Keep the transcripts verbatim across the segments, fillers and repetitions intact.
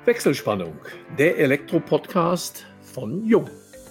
Wechselspannung, der Elektro-Podcast von Jung.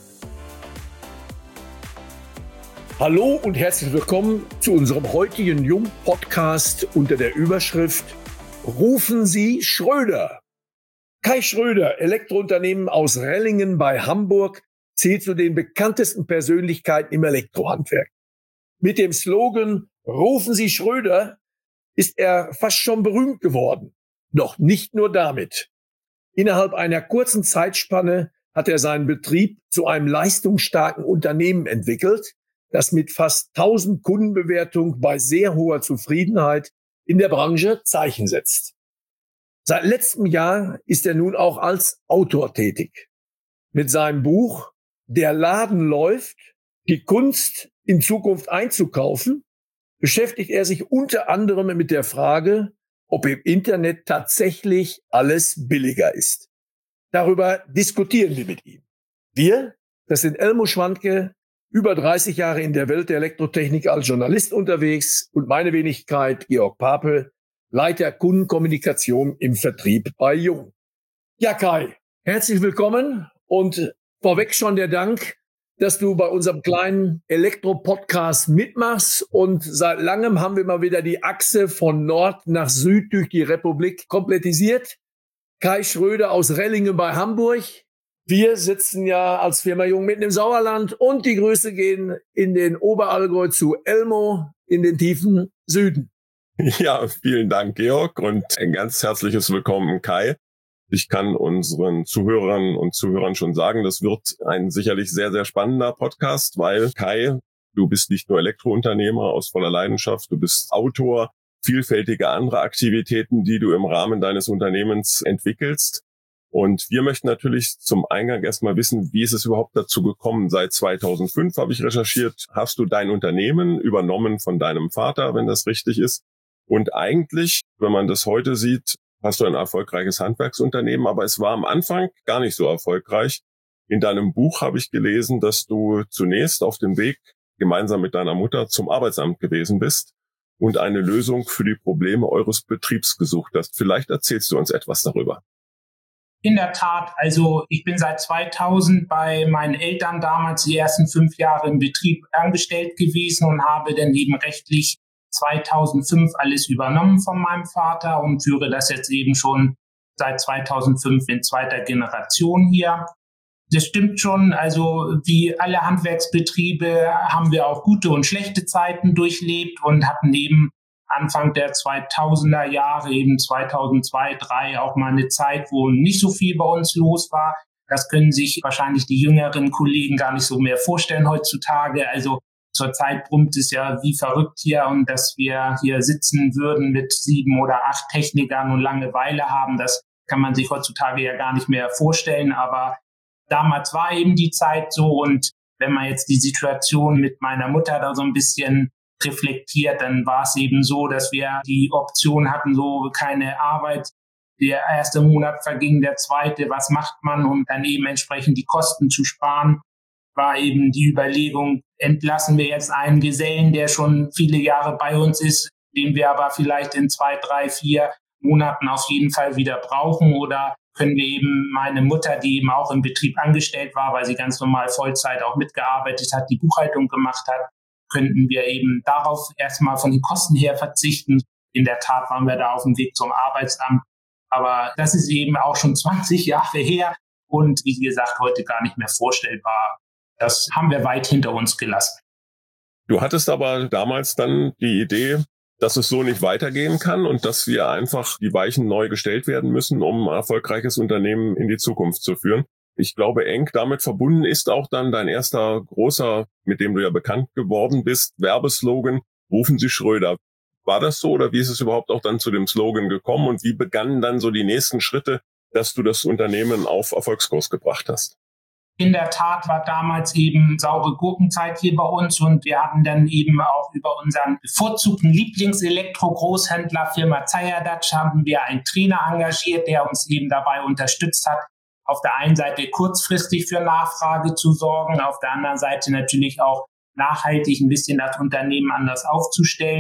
Hallo und herzlich willkommen zu unserem heutigen Jung-Podcast unter der Überschrift Rufen Sie Schröder. Kai Schröder, Elektrounternehmen aus Rellingen bei Hamburg, zählt zu den bekanntesten Persönlichkeiten im Elektrohandwerk. Mit dem Slogan Rufen Sie Schröder ist er fast schon berühmt geworden. Doch nicht nur damit. Innerhalb einer kurzen Zeitspanne hat er seinen Betrieb zu einem leistungsstarken Unternehmen entwickelt, das mit fast tausend Kundenbewertungen bei sehr hoher Zufriedenheit in der Branche Zeichen setzt. Seit letztem Jahr ist er nun auch als Autor tätig. Mit seinem Buch Der Laden läuft, die Kunst in Zukunft einzukaufen, beschäftigt er sich unter anderem mit der Frage, ob im Internet tatsächlich alles billiger ist. Darüber diskutieren wir mit ihm. Wir, das sind Elmo Schwandke, über dreißig Jahre in der Welt der Elektrotechnik als Journalist unterwegs, und meine Wenigkeit, Georg Pape, Leiter Kundenkommunikation im Vertrieb bei Jung. Ja, Kai, herzlich willkommen und vorweg schon der Dank, dass du bei unserem kleinen Elektro-Podcast mitmachst. Und seit langem haben wir mal wieder die Achse von Nord nach Süd durch die Republik komplettisiert. Kai Schröder aus Rellingen bei Hamburg. Wir sitzen ja als Firma Jung mitten im Sauerland und die Grüße gehen in den Oberallgäu zu Elmo in den tiefen Süden. Ja, vielen Dank, Georg, und ein ganz herzliches Willkommen, Kai. Ich kann unseren Zuhörern und Zuhörern schon sagen, das wird ein sicherlich sehr, sehr spannender Podcast, weil, Kai, du bist nicht nur Elektrounternehmer aus voller Leidenschaft, du bist Autor, vielfältige andere Aktivitäten, die du im Rahmen deines Unternehmens entwickelst. Und wir möchten natürlich zum Eingang erstmal wissen, wie ist es überhaupt dazu gekommen? Seit zweitausendfünf habe ich recherchiert, hast du dein Unternehmen übernommen von deinem Vater, wenn das richtig ist. Und eigentlich, wenn man das heute sieht, hast du ein erfolgreiches Handwerksunternehmen, aber es war am Anfang gar nicht so erfolgreich. In deinem Buch habe ich gelesen, dass du zunächst auf dem Weg gemeinsam mit deiner Mutter zum Arbeitsamt gewesen bist und eine Lösung für die Probleme eures Betriebs gesucht hast. Vielleicht erzählst du uns etwas darüber. In der Tat, also ich bin seit zweitausend bei meinen Eltern damals die ersten fünf Jahre im Betrieb angestellt gewesen und habe dann eben rechtlich zweitausendfünf alles übernommen von meinem Vater und führe das jetzt eben schon seit zweitausendfünf in zweiter Generation hier. Das stimmt schon, also wie alle Handwerksbetriebe haben wir auch gute und schlechte Zeiten durchlebt und hatten eben Anfang der zweitausender Jahre, eben zweitausendzwei, zweitausenddrei auch mal eine Zeit, wo nicht so viel bei uns los war. Das können sich wahrscheinlich die jüngeren Kollegen gar nicht so mehr vorstellen heutzutage. Also zurzeit brummt es ja wie verrückt hier, und dass wir hier sitzen würden mit sieben oder acht Technikern und Langeweile haben, das kann man sich heutzutage ja gar nicht mehr vorstellen. Aber damals war eben die Zeit so, und wenn man jetzt die Situation mit meiner Mutter da so ein bisschen reflektiert, dann war es eben so, dass wir die Option hatten, so keine Arbeit. Der erste Monat verging, der zweite, was macht man? Und dann eben entsprechend die Kosten zu sparen, war eben die Überlegung, entlassen wir jetzt einen Gesellen, der schon viele Jahre bei uns ist, den wir aber vielleicht in zwei, drei, vier Monaten auf jeden Fall wieder brauchen, oder können wir eben meine Mutter, die eben auch im Betrieb angestellt war, weil sie ganz normal Vollzeit auch mitgearbeitet hat, die Buchhaltung gemacht hat, könnten wir eben darauf erstmal von den Kosten her verzichten. In der Tat waren wir da auf dem Weg zum Arbeitsamt, aber das ist eben auch schon zwanzig Jahre her und wie gesagt heute gar nicht mehr vorstellbar. Das haben wir weit hinter uns gelassen. Du hattest aber damals dann die Idee, dass es so nicht weitergehen kann und dass wir einfach die Weichen neu gestellt werden müssen, um ein erfolgreiches Unternehmen in die Zukunft zu führen. Ich glaube, eng damit verbunden ist auch dann dein erster großer, mit dem du ja bekannt geworden bist, Werbeslogan, Rufen Sie Schröder. War das so, oder wie ist es überhaupt auch dann zu dem Slogan gekommen und wie begannen dann so die nächsten Schritte, dass du das Unternehmen auf Erfolgskurs gebracht hast? In der Tat war damals eben saure Gurkenzeit hier bei uns, und wir hatten dann eben auch über unseren bevorzugten Lieblingselektro-Großhändler Firma Zeierdatsch haben wir einen Trainer engagiert, der uns eben dabei unterstützt hat, auf der einen Seite kurzfristig für Nachfrage zu sorgen, auf der anderen Seite natürlich auch nachhaltig ein bisschen das Unternehmen anders aufzustellen.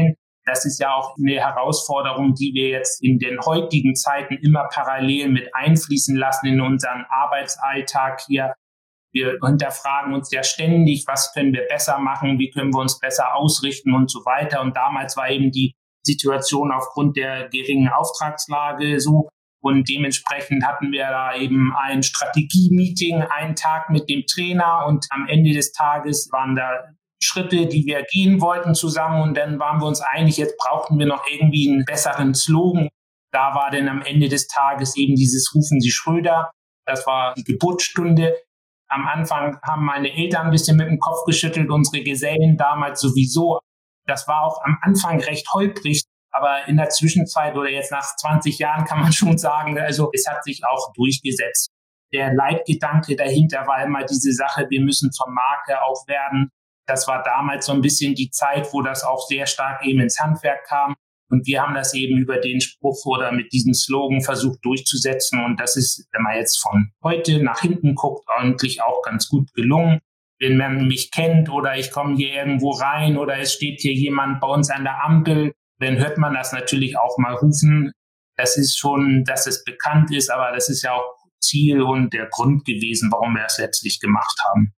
Das ist ja auch eine Herausforderung, die wir jetzt in den heutigen Zeiten immer parallel mit einfließen lassen in unseren Arbeitsalltag hier. Wir hinterfragen uns ja ständig, was können wir besser machen, wie können wir uns besser ausrichten und so weiter. Und damals war eben die Situation aufgrund der geringen Auftragslage so. Und dementsprechend hatten wir da eben ein Strategie-Meeting, einen Tag mit dem Trainer. Und am Ende des Tages waren da Schritte, die wir gehen wollten zusammen. Und dann waren wir uns einig, jetzt brauchten wir noch irgendwie einen besseren Slogan. Da war dann am Ende des Tages eben dieses Rufen Sie Schröder. Das war die Geburtsstunde. Am Anfang haben meine Eltern ein bisschen mit dem Kopf geschüttelt, unsere Gesellen damals sowieso. Das war auch am Anfang recht holprig, aber in der Zwischenzeit oder jetzt nach zwanzig Jahren kann man schon sagen, also es hat sich auch durchgesetzt. Der Leitgedanke dahinter war immer diese Sache, wir müssen zur Marke auch werden. Das war damals so ein bisschen die Zeit, wo das auch sehr stark eben ins Handwerk kam. Und wir haben das eben über den Spruch oder mit diesem Slogan versucht durchzusetzen. Und das ist, wenn man jetzt von heute nach hinten guckt, eigentlich auch ganz gut gelungen. Wenn man mich kennt oder ich komme hier irgendwo rein oder es steht hier jemand bei uns an der Ampel, dann hört man das natürlich auch mal rufen. Das ist schon, dass es bekannt ist, aber das ist ja auch Ziel und der Grund gewesen, warum wir es letztlich gemacht haben.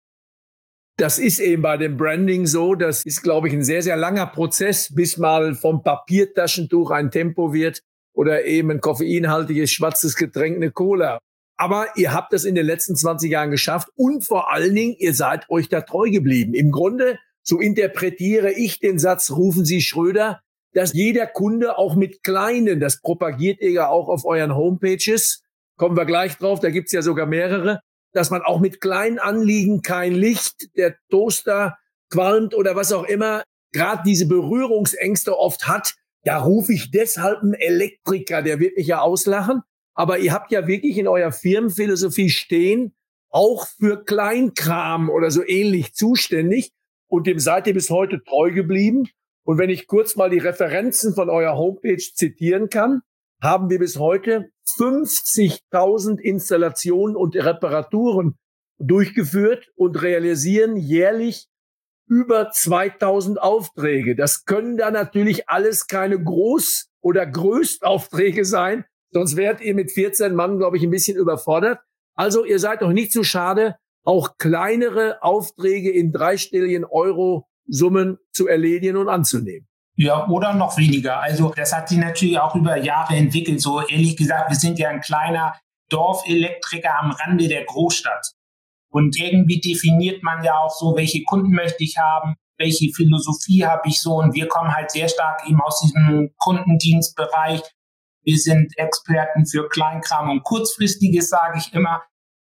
Das ist eben bei dem Branding so. Das ist, glaube ich, ein sehr, sehr langer Prozess, bis mal vom Papiertaschentuch ein Tempo wird oder eben ein koffeinhaltiges schwarzes Getränk, eine Cola. Aber ihr habt das in den letzten zwanzig Jahren geschafft und vor allen Dingen, ihr seid euch da treu geblieben. Im Grunde, so interpretiere ich den Satz, rufen Sie Schröder, dass jeder Kunde auch mit kleinen, das propagiert ihr ja auch auf euren Homepages, kommen wir gleich drauf, da gibt's ja sogar mehrere, dass man auch mit kleinen Anliegen kein Licht, der Toaster qualmt oder was auch immer, gerade diese Berührungsängste oft hat. Da rufe ich deshalb einen Elektriker, der wird mich ja auslachen. Aber ihr habt ja wirklich in eurer Firmenphilosophie stehen, auch für Kleinkram oder so ähnlich zuständig. Und dem seid ihr bis heute treu geblieben. Und wenn ich kurz mal die Referenzen von eurer Homepage zitieren kann, haben wir bis heute fünfzigtausend Installationen und Reparaturen durchgeführt und realisieren jährlich über zweitausend Aufträge. Das können da natürlich alles keine Groß- oder Größtaufträge sein, sonst wärt ihr mit vierzehn Mann, glaube ich, ein bisschen überfordert. Also ihr seid doch nicht zu schade, auch kleinere Aufträge in dreistelligen Euro-Summen zu erledigen und anzunehmen. Ja, oder noch weniger. Also das hat sich natürlich auch über Jahre entwickelt. So ehrlich gesagt, wir sind ja ein kleiner Dorfelektriker am Rande der Großstadt. Und irgendwie definiert man ja auch so, welche Kunden möchte ich haben, welche Philosophie habe ich so. Und wir kommen halt sehr stark eben aus diesem Kundendienstbereich. Wir sind Experten für Kleinkram und Kurzfristiges, sage ich immer.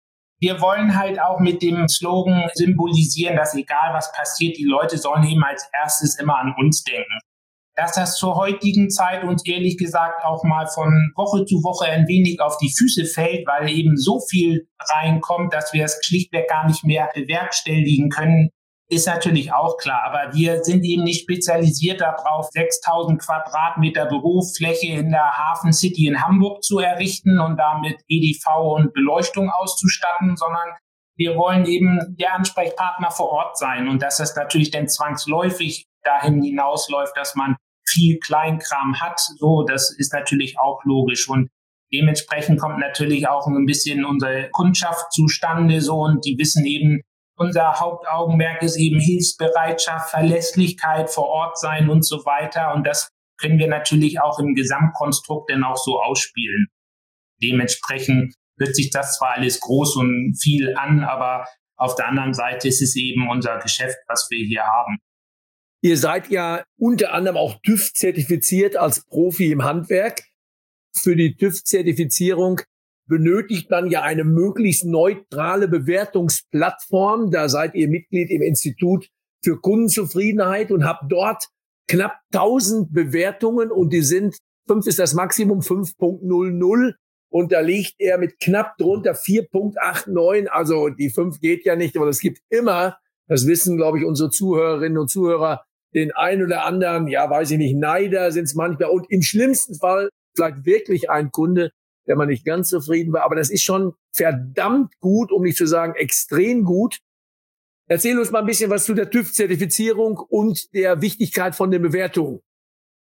Wir wollen halt auch mit dem Slogan symbolisieren, dass egal was passiert, die Leute sollen eben als erstes immer an uns denken. Dass das zur heutigen Zeit uns ehrlich gesagt auch mal von Woche zu Woche ein wenig auf die Füße fällt, weil eben so viel reinkommt, dass wir es schlichtweg gar nicht mehr bewerkstelligen können, ist natürlich auch klar. Aber wir sind eben nicht spezialisiert darauf, sechstausend Quadratmeter Bürofläche in der Hafen City in Hamburg zu errichten und damit E D V und Beleuchtung auszustatten, sondern wir wollen eben der Ansprechpartner vor Ort sein und dass das natürlich dann zwangsläufig dahin hinausläuft, dass man viel Kleinkram hat, so, das ist natürlich auch logisch und dementsprechend kommt natürlich auch ein bisschen unsere Kundschaft zustande, so, und die wissen eben, unser Hauptaugenmerk ist eben Hilfsbereitschaft, Verlässlichkeit, vor Ort sein und so weiter und das können wir natürlich auch im Gesamtkonstrukt dann auch so ausspielen. Dementsprechend hört sich das zwar alles groß und viel an, aber auf der anderen Seite ist es eben unser Geschäft, was wir hier haben. Ihr seid ja unter anderem auch TÜV zertifiziert als Profi im Handwerk. Für die TÜV-Zertifizierung benötigt man ja eine möglichst neutrale Bewertungsplattform. Da seid ihr Mitglied im Institut für Kundenzufriedenheit und habt dort knapp tausend Bewertungen und die sind, fünf ist das Maximum, fünf Komma null null und da liegt er mit knapp drunter vier Komma neunundachtzig. Also die fünf geht ja nicht, aber es gibt immer, das wissen, glaube ich, unsere Zuhörerinnen und Zuhörer, den einen oder anderen, ja, weiß ich nicht, Neider sind es manchmal und im schlimmsten Fall vielleicht wirklich ein Kunde, der man nicht ganz zufrieden war. Aber das ist schon verdammt gut, um nicht zu sagen extrem gut. Erzähl uns mal ein bisschen was zu der TÜV-Zertifizierung und der Wichtigkeit von den Bewertungen.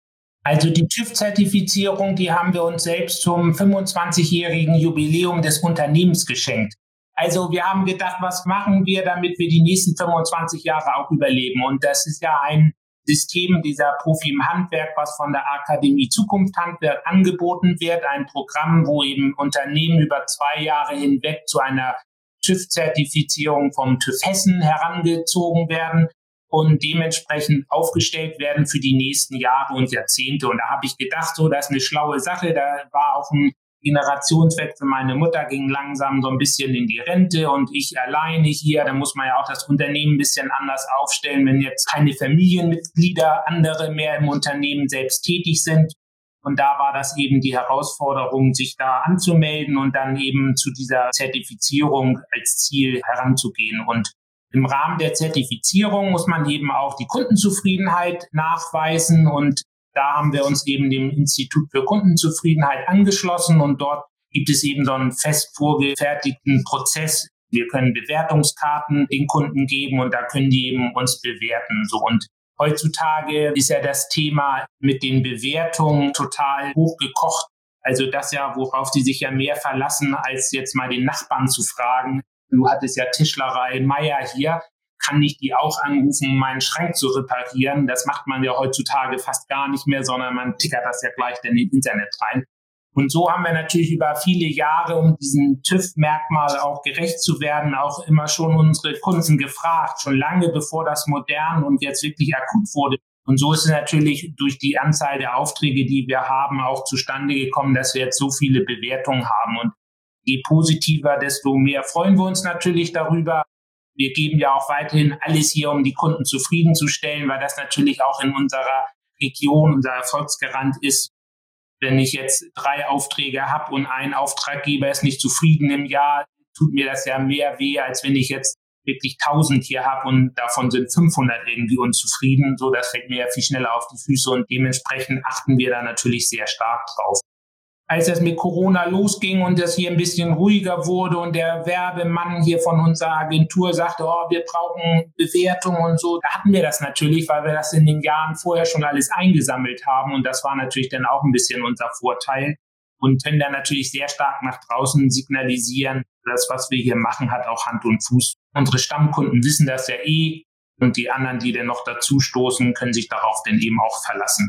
Also die TÜV-Zertifizierung, die haben wir uns selbst zum fünfundzwanzigjährigen Jubiläum des Unternehmens geschenkt. Also wir haben gedacht, was machen wir, damit wir die nächsten fünfundzwanzig Jahre auch überleben? Und das ist ja ein System dieser Profi im Handwerk, was von der Akademie Zukunft Handwerk angeboten wird. Ein Programm, wo eben Unternehmen über zwei Jahre hinweg zu einer TÜV-Zertifizierung vom TÜV Hessen herangezogen werden und dementsprechend aufgestellt werden für die nächsten Jahre und Jahrzehnte. Und da habe ich gedacht, so, das ist eine schlaue Sache. Da war auch ein Generationswechsel. Meine Mutter ging langsam so ein bisschen in die Rente und ich alleine hier. Da muss man ja auch das Unternehmen ein bisschen anders aufstellen, wenn jetzt keine Familienmitglieder, andere mehr im Unternehmen selbst tätig sind. Und da war das eben die Herausforderung, sich da anzumelden und dann eben zu dieser Zertifizierung als Ziel heranzugehen. Und im Rahmen der Zertifizierung muss man eben auch die Kundenzufriedenheit nachweisen. Und da haben wir uns eben dem Institut für Kundenzufriedenheit angeschlossen. Und dort gibt es eben so einen fest vorgefertigten Prozess. Wir können Bewertungskarten den Kunden geben und da können die eben uns bewerten. So, und heutzutage ist ja das Thema mit den Bewertungen total hochgekocht. Also das ja, worauf die sich ja mehr verlassen, als jetzt mal den Nachbarn zu fragen. Du hattest ja Tischlerei Meier hier, kann ich die auch anrufen, um meinen Schrank zu reparieren? Das macht man ja heutzutage fast gar nicht mehr, sondern man tickert das ja gleich dann ins Internet rein. Und so haben wir natürlich über viele Jahre, um diesem TÜV-Merkmal auch gerecht zu werden, auch immer schon unsere Kunden gefragt, schon lange bevor das modern und jetzt wirklich akut wurde. Und so ist es natürlich durch die Anzahl der Aufträge, die wir haben, auch zustande gekommen, dass wir jetzt so viele Bewertungen haben. Und je positiver, desto mehr freuen wir uns natürlich darüber. Wir geben ja auch weiterhin alles hier, um die Kunden zufriedenzustellen, weil das natürlich auch in unserer Region unser Erfolgsgarant ist. Wenn ich jetzt drei Aufträge habe und ein Auftraggeber ist nicht zufrieden im Jahr, tut mir das ja mehr weh, als wenn ich jetzt wirklich tausend hier habe und davon sind fünfhundert irgendwie unzufrieden. So, das fällt mir ja viel schneller auf die Füße und dementsprechend achten wir da natürlich sehr stark drauf. Als das mit Corona losging und das hier ein bisschen ruhiger wurde und der Werbemann hier von unserer Agentur sagte, oh, wir brauchen Bewertungen und so, da hatten wir das natürlich, weil wir das in den Jahren vorher schon alles eingesammelt haben und das war natürlich dann auch ein bisschen unser Vorteil und können dann natürlich sehr stark nach draußen signalisieren, das, was wir hier machen, hat auch Hand und Fuß. Unsere Stammkunden wissen das ja eh und die anderen, die dann noch dazu stoßen, können sich darauf dann eben auch verlassen.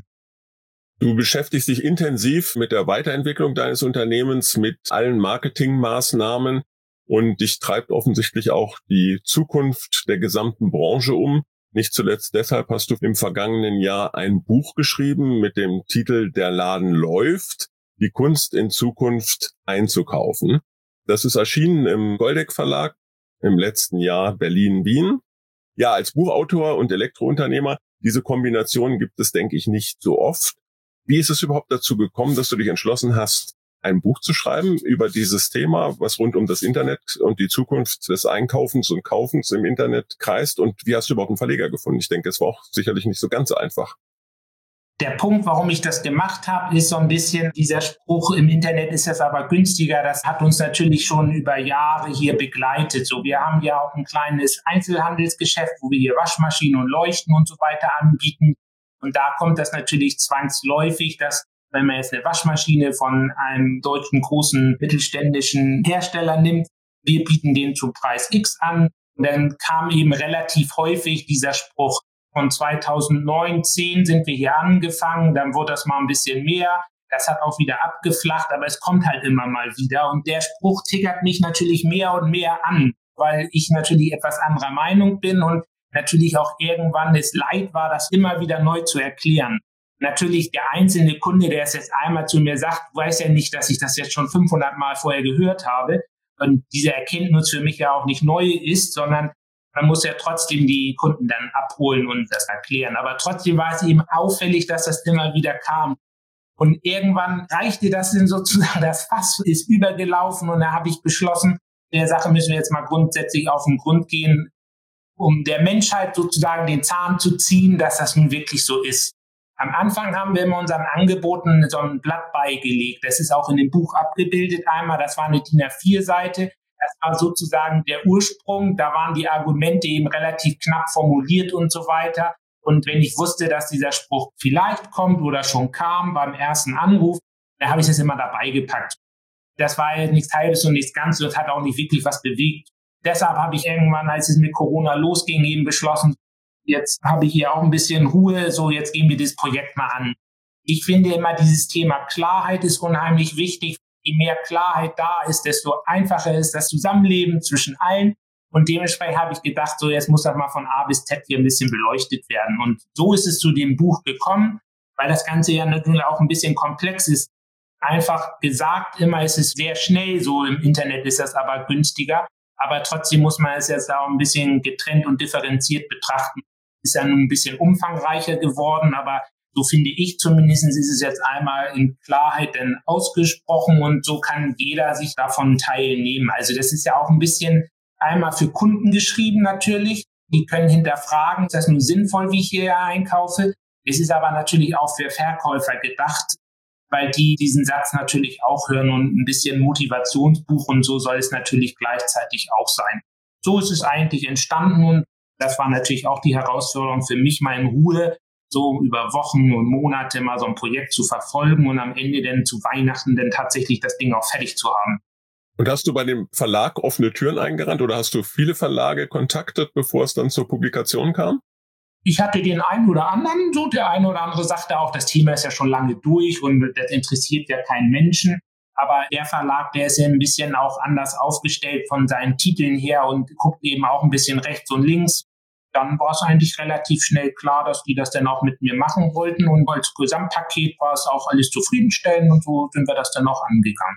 Du beschäftigst dich intensiv mit der Weiterentwicklung deines Unternehmens, mit allen Marketingmaßnahmen und dich treibt offensichtlich auch die Zukunft der gesamten Branche um. Nicht zuletzt deshalb hast du im vergangenen Jahr ein Buch geschrieben mit dem Titel Der Laden läuft, die Kunst in Zukunft einzukaufen. Das ist erschienen im Goldeck Verlag im letzten Jahr Berlin-Wien. Ja, als Buchautor und Elektrounternehmer, diese Kombination gibt es, denke ich, nicht so oft. Wie ist es überhaupt dazu gekommen, dass du dich entschlossen hast, ein Buch zu schreiben über dieses Thema, was rund um das Internet und die Zukunft des Einkaufens und Kaufens im Internet kreist? Und wie hast du überhaupt einen Verleger gefunden? Ich denke, es war auch sicherlich nicht so ganz einfach. Der Punkt, warum ich das gemacht habe, ist so ein bisschen dieser Spruch, im Internet ist es aber günstiger. Das hat uns natürlich schon über Jahre hier begleitet. So, wir haben ja auch ein kleines Einzelhandelsgeschäft, wo wir hier Waschmaschinen und Leuchten und so weiter anbieten. Und da kommt das natürlich zwangsläufig, dass wenn man jetzt eine Waschmaschine von einem deutschen großen mittelständischen Hersteller nimmt, wir bieten den zum Preis X an. Und dann kam eben relativ häufig dieser Spruch, von zweitausendneun, zehn sind wir hier angefangen, dann wurde das mal ein bisschen mehr. Das hat auch wieder abgeflacht, aber es kommt halt immer mal wieder. Und der Spruch tickert mich natürlich mehr und mehr an, weil ich natürlich etwas anderer Meinung bin und natürlich auch irgendwann es leid war, das immer wieder neu zu erklären. Natürlich der einzelne Kunde, der es jetzt einmal zu mir sagt, weiß ja nicht, dass ich das jetzt schon fünfhundert Mal vorher gehört habe. Und diese Erkenntnis für mich ja auch nicht neu ist, sondern man muss ja trotzdem die Kunden dann abholen und das erklären. Aber trotzdem war es eben auffällig, dass das immer wieder kam. Und irgendwann reichte das dann sozusagen, das Fass ist übergelaufen und da habe ich beschlossen, der Sache müssen wir jetzt mal grundsätzlich auf den Grund gehen, um der Menschheit sozusagen den Zahn zu ziehen, dass das nun wirklich so ist. Am Anfang haben wir immer unseren Angeboten so ein Blatt beigelegt. Das ist auch in dem Buch abgebildet einmal. Das war eine D I N A vier Seite. Das war sozusagen der Ursprung. Da waren die Argumente eben relativ knapp formuliert und so weiter. Und wenn ich wusste, dass dieser Spruch vielleicht kommt oder schon kam beim ersten Anruf, dann habe ich das immer dabei gepackt. Das war ja nichts Halbes und nichts Ganzes und hat auch nicht wirklich was bewegt. Deshalb habe ich irgendwann, als es mit Corona losging, eben beschlossen, jetzt habe ich hier auch ein bisschen Ruhe, so jetzt gehen wir das Projekt mal an. Ich finde immer, dieses Thema Klarheit ist unheimlich wichtig. Je mehr Klarheit da ist, desto einfacher ist das Zusammenleben zwischen allen. Und dementsprechend habe ich gedacht, so jetzt muss das mal von A bis Z hier ein bisschen beleuchtet werden. Und so ist es zu dem Buch gekommen, weil das Ganze ja natürlich auch ein bisschen komplex ist. Einfach gesagt, immer ist es sehr schnell, so im Internet ist das aber günstiger. Aber trotzdem muss man es jetzt auch ein bisschen getrennt und differenziert betrachten. Ist ja nun ein bisschen umfangreicher geworden, aber so finde ich zumindest, ist es jetzt einmal in Klarheit denn ausgesprochen und so kann jeder sich davon teilnehmen. Also das ist ja auch ein bisschen einmal für Kunden geschrieben natürlich. Die können hinterfragen, ist das nun sinnvoll, wie ich hier einkaufe? Es ist aber natürlich auch für Verkäufer gedacht, weil die diesen Satz natürlich auch hören und ein bisschen Motivationsbuch und so soll es natürlich gleichzeitig auch sein. So ist es eigentlich entstanden und das war natürlich auch die Herausforderung für mich, mal in Ruhe so über Wochen und Monate mal so ein Projekt zu verfolgen und am Ende dann zu Weihnachten dann tatsächlich das Ding auch fertig zu haben. Und hast du bei dem Verlag offene Türen eingerannt oder hast du viele Verlage kontaktet, bevor es dann zur Publikation kam? Ich hatte den einen oder anderen, so der eine oder andere sagte auch, das Thema ist ja schon lange durch und das interessiert ja keinen Menschen. Aber der Verlag, der ist ja ein bisschen auch anders aufgestellt von seinen Titeln her und guckt eben auch ein bisschen rechts und links. Dann war es eigentlich relativ schnell klar, dass die das dann auch mit mir machen wollten. Und als Gesamtpaket war es auch alles zufriedenstellend und so sind wir das dann auch angegangen.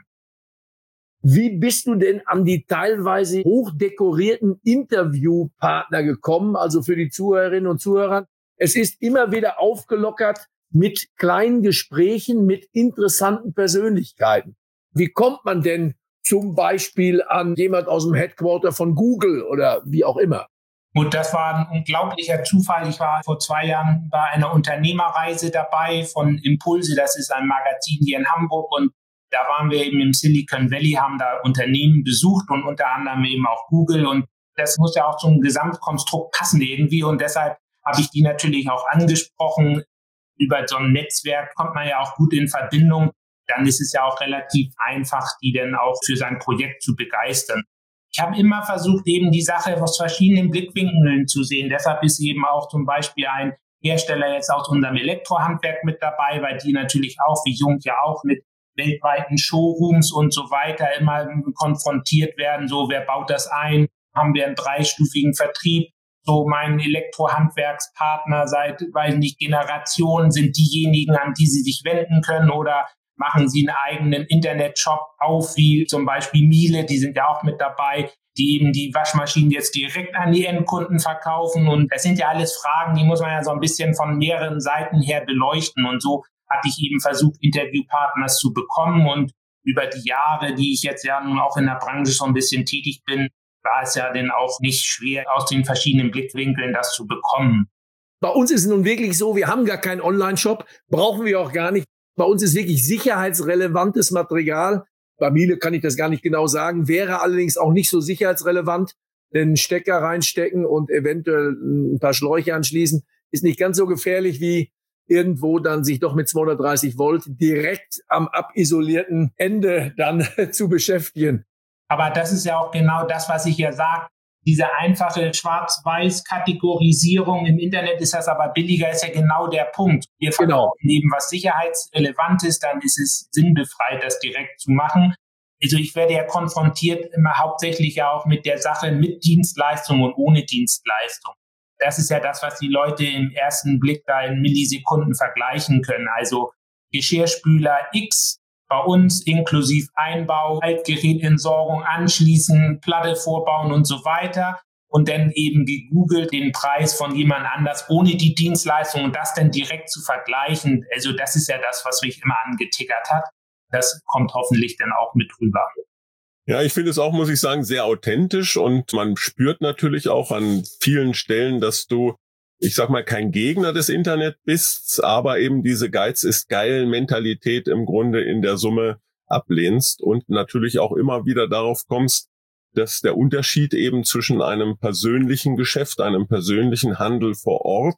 Wie bist du denn an die teilweise hochdekorierten Interviewpartner gekommen, also für die Zuhörerinnen und Zuhörer? Es ist immer wieder aufgelockert mit kleinen Gesprächen mit interessanten Persönlichkeiten. Wie kommt man denn zum Beispiel an jemand aus dem Headquarter von Google oder wie auch immer? Und das war ein unglaublicher Zufall. Ich war vor zwei Jahren bei einer Unternehmerreise dabei von Impulse. Das ist ein Magazin hier in Hamburg und da waren wir eben im Silicon Valley, haben da Unternehmen besucht und unter anderem eben auch Google. Und das muss ja auch zum Gesamtkonstrukt passen irgendwie. Und deshalb habe ich die natürlich auch angesprochen. Über so ein Netzwerk kommt man ja auch gut in Verbindung. Dann ist es ja auch relativ einfach, die dann auch für sein Projekt zu begeistern. Ich habe immer versucht, eben die Sache aus verschiedenen Blickwinkeln zu sehen. Deshalb ist eben auch zum Beispiel ein Hersteller jetzt aus unserem Elektrohandwerk mit dabei, weil die natürlich auch, wie Jung ja auch, mit weltweiten Showrooms und so weiter immer konfrontiert werden. So, wer baut das ein? Haben wir einen dreistufigen Vertrieb? So, mein Elektrohandwerkspartner seit, weiß nicht, Generationen sind diejenigen, an die sie sich wenden können oder machen sie einen eigenen Internetshop auf, wie zum Beispiel Miele, die sind ja auch mit dabei, die eben die Waschmaschinen jetzt direkt an die Endkunden verkaufen. Und das sind ja alles Fragen, die muss man ja so ein bisschen von mehreren Seiten her beleuchten. Und so hatte ich eben versucht, Interviewpartners zu bekommen. Und über die Jahre, die ich jetzt ja nun auch in der Branche so ein bisschen tätig bin, war es ja dann auch nicht schwer, aus den verschiedenen Blickwinkeln das zu bekommen. Bei uns ist es nun wirklich so, wir haben gar keinen Online-Shop, brauchen wir auch gar nicht. Bei uns ist wirklich sicherheitsrelevantes Material. Bei Miele kann ich das gar nicht genau sagen, wäre allerdings auch nicht so sicherheitsrelevant, denn Stecker reinstecken und eventuell ein paar Schläuche anschließen ist nicht ganz so gefährlich wie irgendwo dann sich doch mit zweihundertdreißig Volt direkt am abisolierten Ende dann zu beschäftigen. Aber das ist ja auch genau das, was ich ja sage. Diese einfache Schwarz-Weiß-Kategorisierung im Internet ist das aber billiger, ist ja genau der Punkt. Wir verkaufen genau. Neben was sicherheitsrelevant ist, dann ist es sinnbefreit, das direkt zu machen. Also ich werde ja konfrontiert immer hauptsächlich ja auch mit der Sache mit Dienstleistung und ohne Dienstleistung. Das ist ja das, was die Leute im ersten Blick da in Millisekunden vergleichen können. Also Geschirrspüler X bei uns inklusive Einbau, Altgerätentsorgung anschließen, Platte vorbauen und so weiter. Und dann eben gegoogelt den Preis von jemand anders ohne die Dienstleistung und das dann direkt zu vergleichen. Also das ist ja das, was mich immer angetickert hat. Das kommt hoffentlich dann auch mit rüber. Ja, ich finde es auch, muss ich sagen, sehr authentisch und man spürt natürlich auch an vielen Stellen, dass du, ich sag mal, kein Gegner des Internet bist, aber eben diese Geiz ist geil Mentalität im Grunde in der Summe ablehnst und natürlich auch immer wieder darauf kommst, dass der Unterschied eben zwischen einem persönlichen Geschäft, einem persönlichen Handel vor Ort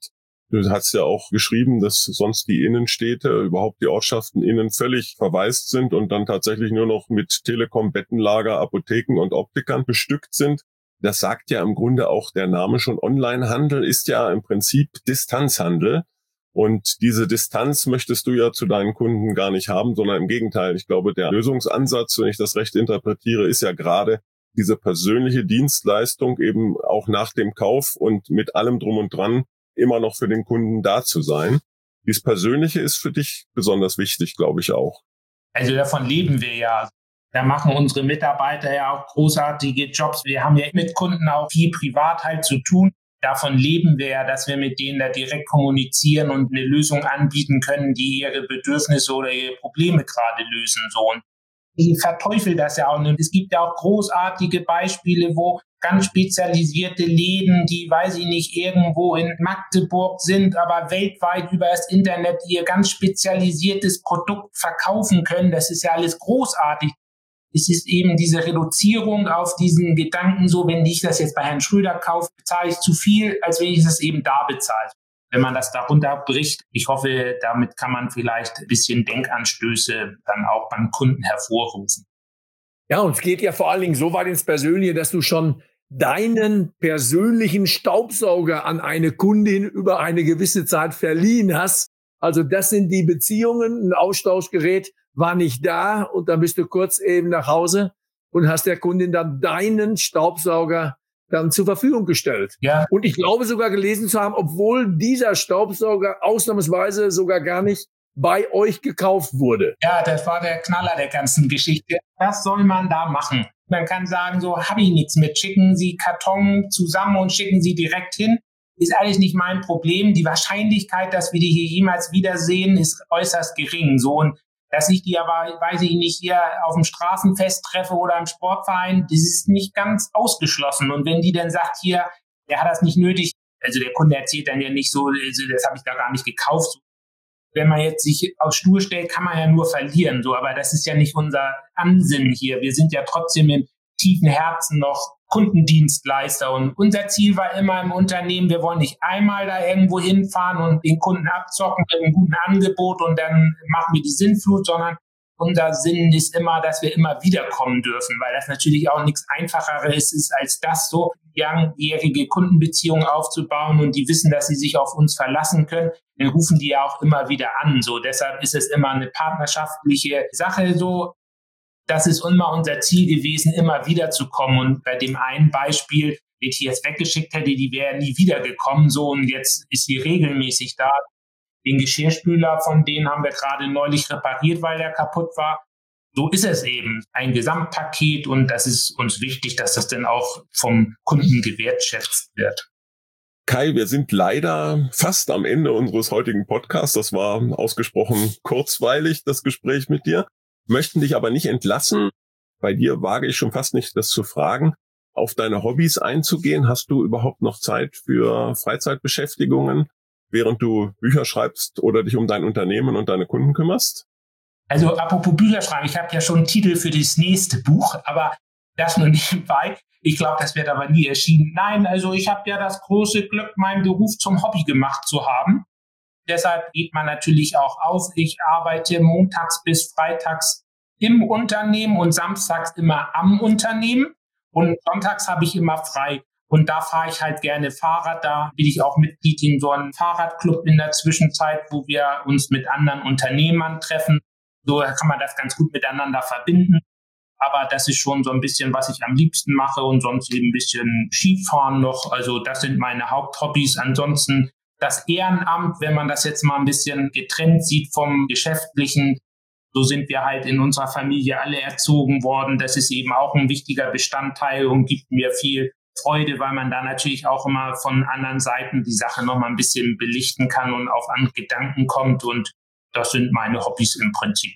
Du hast ja auch geschrieben, dass sonst die Innenstädte, überhaupt die Ortschaften innen völlig verwaist sind und dann tatsächlich nur noch mit Telekom, Bettenlager, Apotheken und Optikern bestückt sind. Das sagt ja im Grunde auch der Name schon. Onlinehandel ist ja im Prinzip Distanzhandel. Und diese Distanz möchtest du ja zu deinen Kunden gar nicht haben, sondern im Gegenteil. Ich glaube, der Lösungsansatz, wenn ich das recht interpretiere, ist ja gerade diese persönliche Dienstleistung eben auch nach dem Kauf und mit allem drum und dran immer noch für den Kunden da zu sein. Dies Persönliche ist für dich besonders wichtig, glaube ich auch. Also davon leben wir ja. Da machen unsere Mitarbeiter ja auch großartige Jobs. Wir haben ja mit Kunden auch viel privat halt zu tun. Davon leben wir ja, dass wir mit denen da direkt kommunizieren und eine Lösung anbieten können, die ihre Bedürfnisse oder ihre Probleme gerade lösen. So. Und ich verteufel das ja auch. Und es gibt ja auch großartige Beispiele, wo ganz spezialisierte Läden, die, weiß ich nicht, irgendwo in Magdeburg sind, aber weltweit über das Internet ihr ganz spezialisiertes Produkt verkaufen können. Das ist ja alles großartig. Es ist eben diese Reduzierung auf diesen Gedanken, so wenn ich das jetzt bei Herrn Schröder kaufe, bezahle ich zu viel, als wenn ich das eben da bezahle. Wenn man das darunter bricht, ich hoffe, damit kann man vielleicht ein bisschen Denkanstöße dann auch beim Kunden hervorrufen. Ja, und es geht ja vor allen Dingen so weit ins Persönliche, dass du schon deinen persönlichen Staubsauger an eine Kundin über eine gewisse Zeit verliehen hast. Also das sind die Beziehungen. Ein Austauschgerät war nicht da und dann bist du kurz eben nach Hause und hast der Kundin dann deinen Staubsauger dann zur Verfügung gestellt. Ja. Und ich glaube sogar gelesen zu haben, obwohl dieser Staubsauger ausnahmsweise sogar gar nicht bei euch gekauft wurde. Ja, das war der Knaller der ganzen Geschichte. Was soll man da machen? Man kann sagen, so habe ich nichts mit. Schicken Sie Karton zusammen und schicken Sie direkt hin. Ist eigentlich nicht mein Problem. Die Wahrscheinlichkeit, dass wir die hier jemals wiedersehen, ist äußerst gering. So, und dass ich die aber, weiß ich nicht, hier auf dem Straßenfest treffe oder im Sportverein, das ist nicht ganz ausgeschlossen. Und wenn die dann sagt, hier, der hat das nicht nötig, also der Kunde erzählt dann ja nicht so, also das habe ich da gar nicht gekauft. Wenn man jetzt sich auf Stuhl stellt, kann man ja nur verlieren. So, aber das ist ja nicht unser Ansinnen hier. Wir sind ja trotzdem im tiefen Herzen noch Kundendienstleister. Und unser Ziel war immer im Unternehmen, wir wollen nicht einmal da irgendwo hinfahren und den Kunden abzocken mit einem guten Angebot und dann machen wir die Sinnflut, sondern unser Sinn ist immer, dass wir immer wiederkommen dürfen, weil das natürlich auch nichts Einfacheres ist, als das so langjährige Kundenbeziehungen aufzubauen und die wissen, dass sie sich auf uns verlassen können, dann rufen die ja auch immer wieder an. So, deshalb ist es immer eine partnerschaftliche Sache so. Das ist immer unser Ziel gewesen, immer wieder zu kommen. Und bei dem einen Beispiel, den ich jetzt weggeschickt hätte, die wäre nie wiedergekommen. So, und jetzt ist sie regelmäßig da. Den Geschirrspüler, von denen haben wir gerade neulich repariert, weil der kaputt war. So ist es eben. Ein Gesamtpaket, und das ist uns wichtig, dass das dann auch vom Kunden gewertschätzt wird. Kai, wir sind leider fast am Ende unseres heutigen Podcasts. Das war ausgesprochen kurzweilig, das Gespräch mit dir. Möchten dich aber nicht entlassen. Bei dir wage ich schon fast nicht, das zu fragen. Auf deine Hobbys einzugehen, hast du überhaupt noch Zeit für Freizeitbeschäftigungen, während du Bücher schreibst oder dich um dein Unternehmen und deine Kunden kümmerst? Also apropos Bücher schreiben, ich habe ja schon einen Titel für das nächste Buch, aber das nur nebenbei. Ich glaube, das wird aber nie erschienen. Nein, also ich habe ja das große Glück, meinen Beruf zum Hobby gemacht zu haben. Deshalb geht man natürlich auch auf. Ich arbeite montags bis freitags im Unternehmen und samstags immer am Unternehmen. Und sonntags habe ich immer frei. Und da fahre ich halt gerne Fahrrad. Da bin ich auch Mitglied in so einem Fahrradclub in der Zwischenzeit, wo wir uns mit anderen Unternehmern treffen. So kann man das ganz gut miteinander verbinden. Aber das ist schon so ein bisschen, was ich am liebsten mache, und sonst eben ein bisschen Skifahren noch. Also das sind meine Haupthobbys. Ansonsten das Ehrenamt, wenn man das jetzt mal ein bisschen getrennt sieht vom Geschäftlichen, so sind wir halt in unserer Familie alle erzogen worden. Das ist eben auch ein wichtiger Bestandteil und gibt mir viel Freude, weil man da natürlich auch immer von anderen Seiten die Sache noch mal ein bisschen belichten kann und auf andere Gedanken kommt. Und das sind meine Hobbys im Prinzip.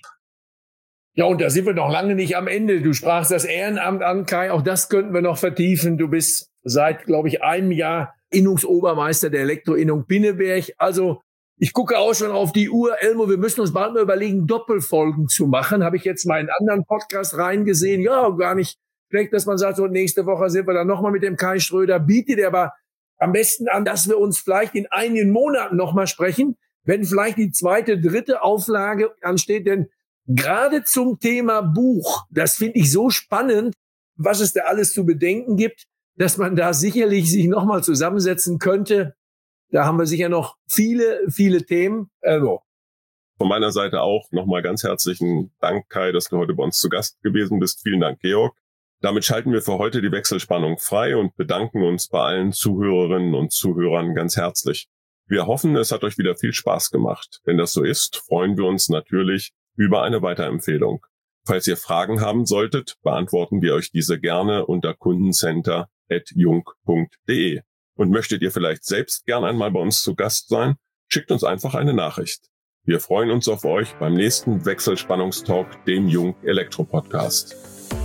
Ja, und da sind wir noch lange nicht am Ende. Du sprachst das Ehrenamt an, Kai. Auch das könnten wir noch vertiefen. Du bist seit, glaube ich, einem Jahr Innungsobermeister der Elektroinnung Pinneberg. Also ich gucke auch schon auf die Uhr. Elmo, wir müssen uns bald mal überlegen, Doppelfolgen zu machen. Habe ich jetzt mal in einen anderen Podcast reingesehen. Ja, gar nicht schlecht, dass man sagt, so nächste Woche sind wir dann nochmal mit dem Kai Schröder. Bietet aber am besten an, dass wir uns vielleicht in einigen Monaten nochmal sprechen, wenn vielleicht die zweite, dritte Auflage ansteht. Denn gerade zum Thema Buch, das finde ich so spannend, was es da alles zu bedenken gibt, dass man da sicherlich sich nochmal zusammensetzen könnte. Da haben wir sicher noch viele, viele Themen. Also. Von meiner Seite auch nochmal ganz herzlichen Dank, Kai, dass du heute bei uns zu Gast gewesen bist. Vielen Dank, Georg. Damit schalten wir für heute die Wechselspannung frei und bedanken uns bei allen Zuhörerinnen und Zuhörern ganz herzlich. Wir hoffen, es hat euch wieder viel Spaß gemacht. Wenn das so ist, freuen wir uns natürlich über eine Weiterempfehlung. Falls ihr Fragen haben solltet, beantworten wir euch diese gerne unter kundencenter at jung punkt de. Und möchtet ihr vielleicht selbst gern einmal bei uns zu Gast sein, schickt uns einfach eine Nachricht. Wir freuen uns auf euch beim nächsten Wechselspannungstalk, dem Jung Elektro Podcast.